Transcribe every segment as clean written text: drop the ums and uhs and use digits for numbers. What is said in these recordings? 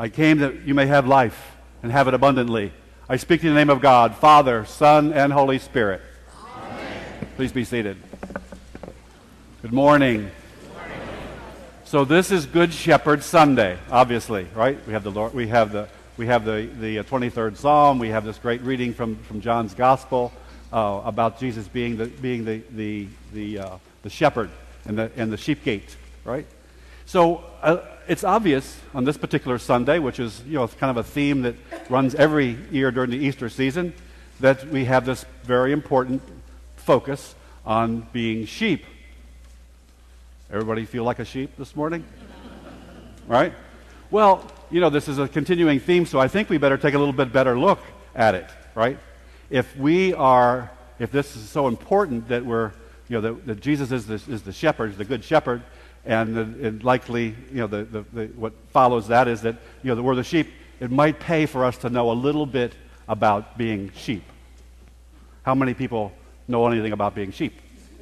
I came that you may have life and have it abundantly. I speak in the name of God, Father, Son, and Holy Spirit. Amen. Please be seated. Good morning. So this is Good Shepherd Sunday, obviously, right? We have the Lord, we have the 23rd Psalm. We have this great reading from John's Gospel about Jesus being the shepherd and the sheep gate, right? So it's obvious on this particular Sunday, which is kind of a theme that runs every year during the Easter season, that we have this very important focus on being sheep. Everybody feel like a sheep this morning? Right? Well, this is a continuing theme, so I think we better take a little bit better look at it, right? If this is so important that that Jesus is the shepherd, the good shepherd, and likely, what follows that is that, we're the sheep, it might pay for us to know a little bit about being sheep. How many people know anything about being sheep?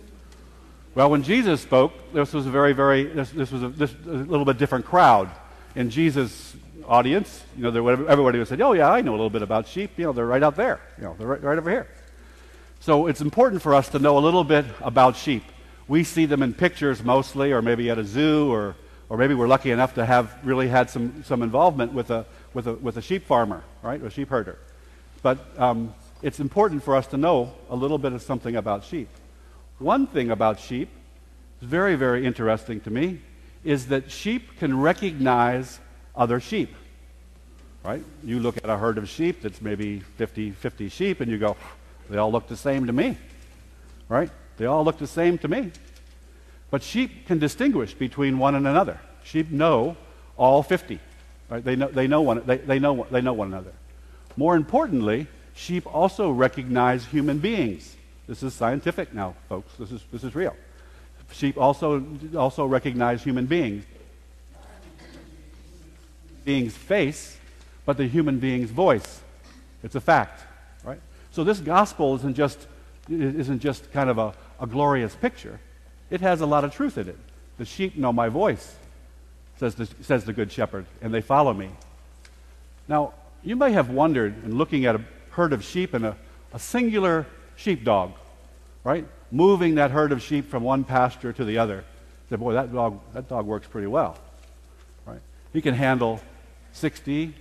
Well, when Jesus spoke, this was a this was a little bit different crowd. In Jesus' audience, everybody would say, "Oh yeah, I know a little bit about sheep. They're right out there. They're right over here." So it's important for us to know a little bit about sheep. We see them in pictures mostly, or maybe at a zoo, or maybe we're lucky enough to have really had some involvement with a sheep farmer, right, a sheep herder. But it's important for us to know a little bit of something about sheep. One thing about sheep is very, very interesting to me is that sheep can recognize other sheep, right? You look at a herd of sheep that's maybe 50 sheep, and you go, they all look the same to me, right? They all look the same to me. But sheep can distinguish between one and another. Sheep know all 50, right? They know one another. More importantly, sheep also recognize human beings. This is scientific now, folks. This is real. Sheep also recognize human beings. Being's face, but the human being's voice. It's a fact, right? So this gospel isn't just kind of a glorious picture. It has a lot of truth in it. The sheep know my voice, says the good shepherd, and they follow me. Now, you may have wondered, in looking at a herd of sheep and a singular sheepdog, right, moving that herd of sheep from one pasture to the other, say, boy, that dog works pretty well, right? He can handle 60,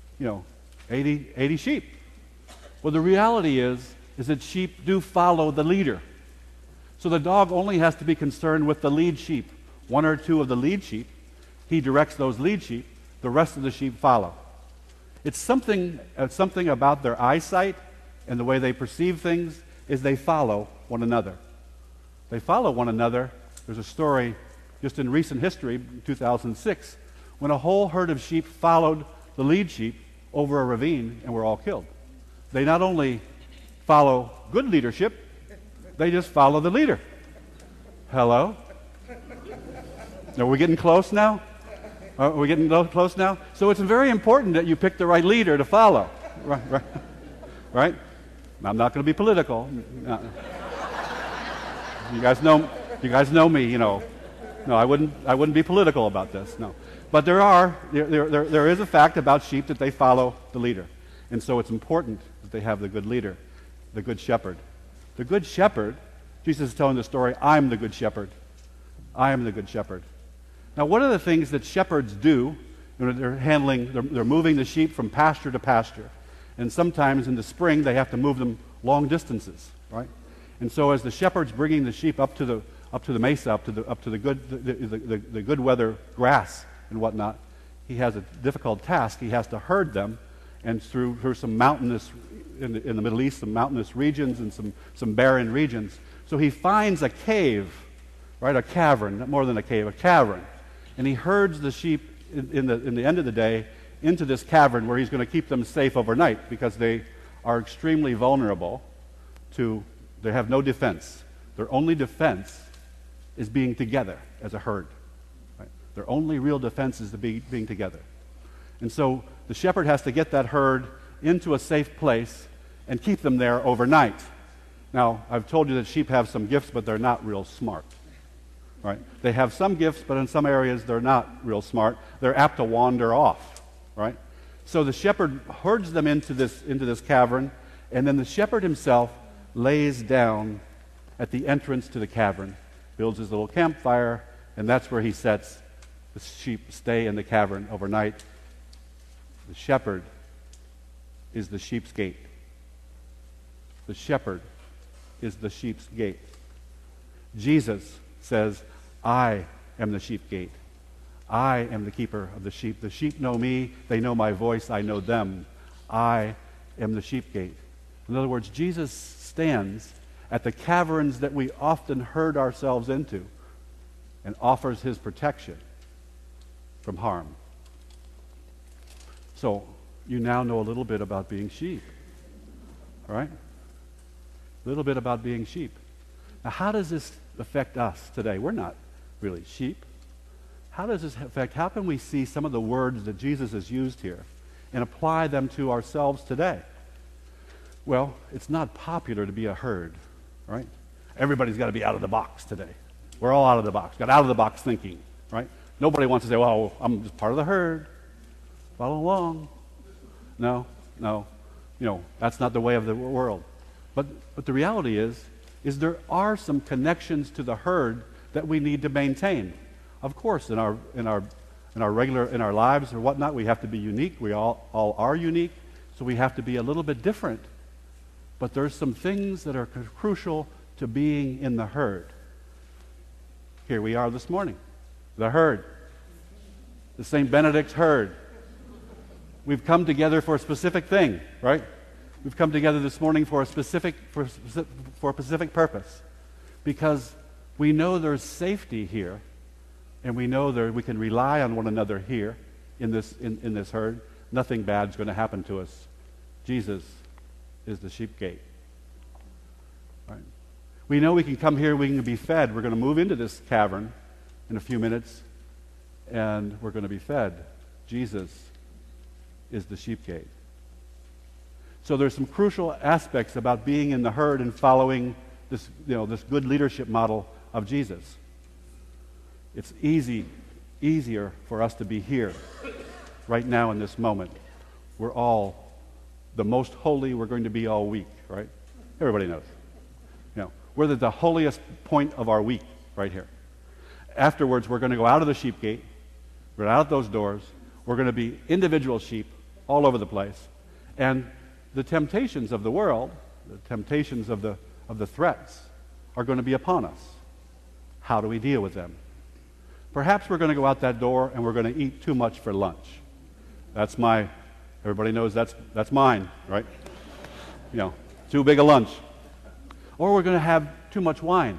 80 sheep. Well, the reality is that sheep do follow the leader. So the dog only has to be concerned with the lead sheep. One or two of the lead sheep, he directs those lead sheep. The rest of the sheep follow. It's something about their eyesight and the way they perceive things is they follow one another. They follow one another. There's a story just in recent history, 2006, when a whole herd of sheep followed the lead sheep over a ravine and were all killed. They not only follow good leadership, they just follow the leader. Hello? Are we getting close now? Are we getting close now? So it's very important that you pick the right leader to follow. Right? I'm not going to be political. You guys know me, No, I wouldn't be political about this. No. But there is a fact about sheep that they follow the leader. And so it's important that they have the good leader, the good shepherd. The good shepherd, Jesus is telling the story, I'm the good shepherd. I am the good shepherd. Now, one of the things that shepherds do, they're moving the sheep from pasture to pasture. And sometimes in the spring, they have to move them long distances, right? And so as the shepherd's bringing the sheep up to the mesa, up to the good weather grass and whatnot, he has a difficult task. He has to herd them, and through some mountainous, in the Middle East, some mountainous regions and some barren regions. So he finds a cave, right? A cavern, not more than a cave, a cavern. And he herds the sheep in the end of the day into this cavern where he's going to keep them safe overnight because they are extremely vulnerable they have no defense. Their only defense is being together as a herd. Right? Their only real defense is being together. And so the shepherd has to get that herd into a safe place and keep them there overnight. Now, I've told you that sheep have some gifts, but they're not real smart. Right? They have some gifts, but in some areas they're not real smart. They're apt to wander off. right? So the shepherd herds them into this cavern, and then the shepherd himself lays down at the entrance to the cavern, builds his little campfire, and that's where he sets the sheep stay in the cavern overnight. The shepherd is the sheep's gate. The shepherd is the sheep's gate. Jesus says, I am the sheep gate. I am the keeper of the sheep. The sheep know me. They know my voice. I know them. I am the sheep gate. In other words, Jesus stands at the caverns that we often herd ourselves into and offers his protection from harm. So you now know a little bit about being sheep. All right? A little bit about being sheep. Now, how does this affect us today? We're not really sheep. How does this affect, how can we see some of the words that Jesus has used here and apply them to ourselves today? Well, it's not popular to be a herd, right? Everybody's got to be out of the box today. We're all out of the box, got out of the box thinking, right? Nobody wants to say, well, I'm just part of the herd. Follow along. No. That's not the way of the world. But the reality is there are some connections to the herd that we need to maintain. Of course, in our lives or whatnot, we have to be unique. We all are unique, so we have to be a little bit different. But there's some things that are crucial to being in the herd. Here we are this morning, the herd, the St. Benedict's herd. We've come together for a specific thing, right? We've come together this morning for a specific purpose, because we know there's safety here, and we know that we can rely on one another here in this herd. Nothing bad's going to happen to us. Jesus is the sheep gate. Right? We know we can come here, we can be fed. We're going to move into this cavern in a few minutes, and we're going to be fed. Jesus is the sheep gate. So there's some crucial aspects about being in the herd and following this good leadership model of Jesus. It's easier for us to be here right now in this moment. We're all the most holy we're going to be all week, right? Everybody knows. We're at the holiest point of our week right here. Afterwards, we're going to go out of the sheep gate. We're out those doors. We're going to be individual sheep all over the place. And the temptations of the world, the temptations of the threats are going to be upon us. How do we deal with them? Perhaps we're going to go out that door and we're going to eat too much for lunch. Everybody knows that's mine, right? Too big a lunch. Or we're going to have too much wine.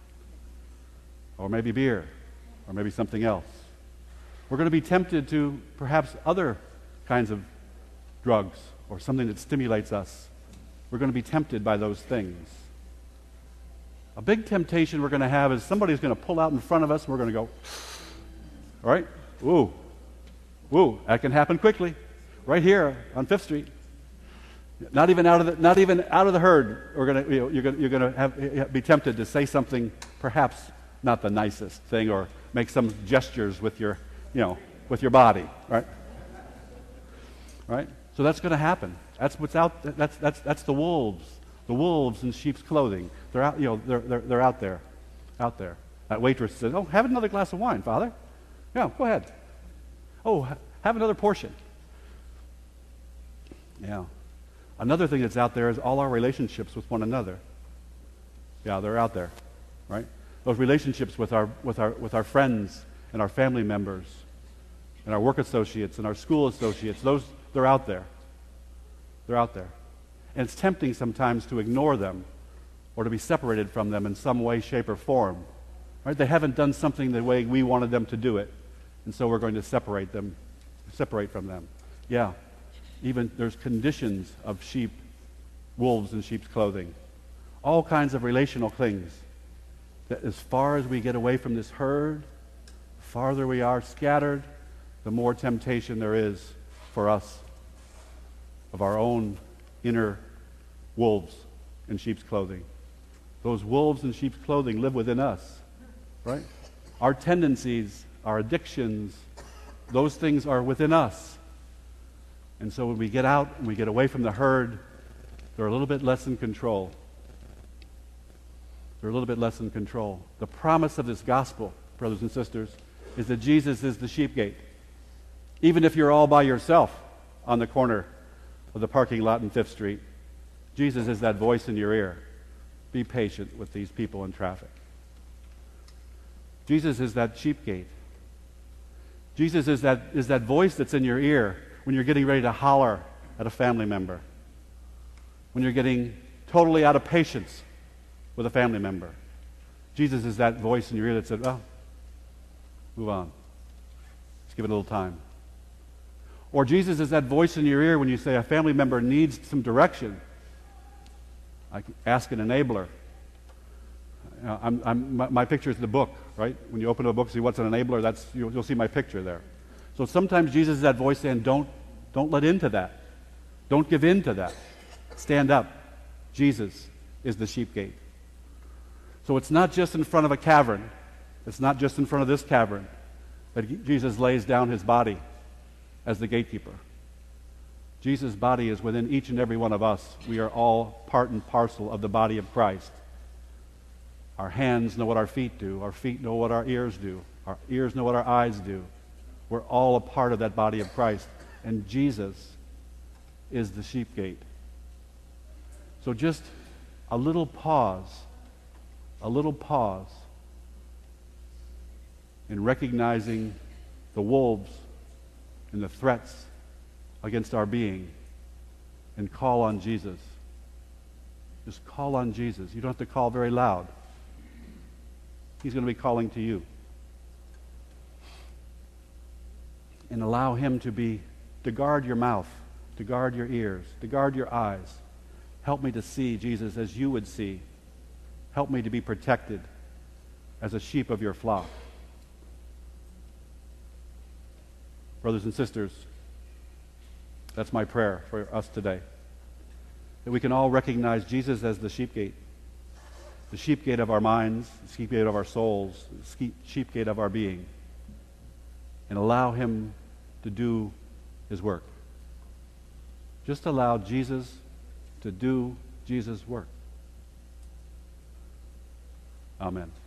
Or maybe beer. Or maybe something else. We're going to be tempted to perhaps other kinds of drugs or something that stimulates us. We're going to be tempted by those things. A big temptation we're going to have is somebody's going to pull out in front of us and we're going to go, all right? Woo. That can happen quickly. Right here on 5th Street. Not even out of the herd. You're going to be tempted to say something perhaps not the nicest thing, or make some gestures with your body, right? Right? So that's going to happen. That's what's out. That's the wolves. The wolves in sheep's clothing. They're out. They're out there. That waitress says, "Oh, have another glass of wine, Father." Yeah, go ahead. Oh, have another portion. Yeah. Another thing that's out there is all our relationships with one another. Yeah, they're out there, right? Those relationships with our friends and our family members and our work associates and our school associates, they're out there. They're out there. And it's tempting sometimes to ignore them or to be separated from them in some way, shape, or form. Right? They haven't done something the way we wanted them to do it, and so we're going to separate from them. Yeah. Even there's conditions of wolves in sheep's clothing. All kinds of relational things. That as far as we get away from this herd, the farther we are scattered, the more temptation there is for us of our own inner wolves in sheep's clothing. Those wolves in sheep's clothing live within us, right? Our tendencies, our addictions, those things are within us. And so when we get out and we get away from the herd, they're a little bit less in control. They're a little bit less in control. The promise of this gospel, brothers and sisters, is that Jesus is the sheep gate. Even if you're all by yourself on the corner of the parking lot in 5th Street, Jesus is that voice in your ear. Be patient with these people in traffic. Jesus is that sheep gate. Jesus is that voice that's in your ear when you're getting ready to holler at a family member, when you're getting totally out of patience with a family member. Jesus is that voice in your ear that said, "Oh, move on. Just give it a little time." Or Jesus is that voice in your ear when you say a family member needs some direction. I ask an enabler. My picture is the book, right? When you open a book, see what's an enabler, you'll see my picture there. So sometimes Jesus is that voice saying, don't let into that. Don't give in to that. Stand up. Jesus is the sheep gate. So it's not just in front of a cavern. It's not just in front of this cavern that Jesus lays down his body as the gatekeeper. Jesus' body is within each and every one of us. We are all part and parcel of the body of Christ. Our hands know what our feet do. Our feet know what our ears do. Our ears know what our eyes do. We're all a part of that body of Christ. And Jesus is the sheep gate. So just a little pause in recognizing the wolves and the threats against our being, and call on Jesus. Just call on Jesus. You don't have to call very loud. He's going to be calling to you. And allow him to guard your mouth, to guard your ears, to guard your eyes. Help me to see Jesus as you would see. Help me to be protected as a sheep of your flock. Brothers and sisters, that's my prayer for us today. That we can all recognize Jesus as the sheep gate of our minds, the sheep gate of our souls, the sheep gate of our being, and allow him to do his work. Just allow Jesus to do Jesus' work. Amen.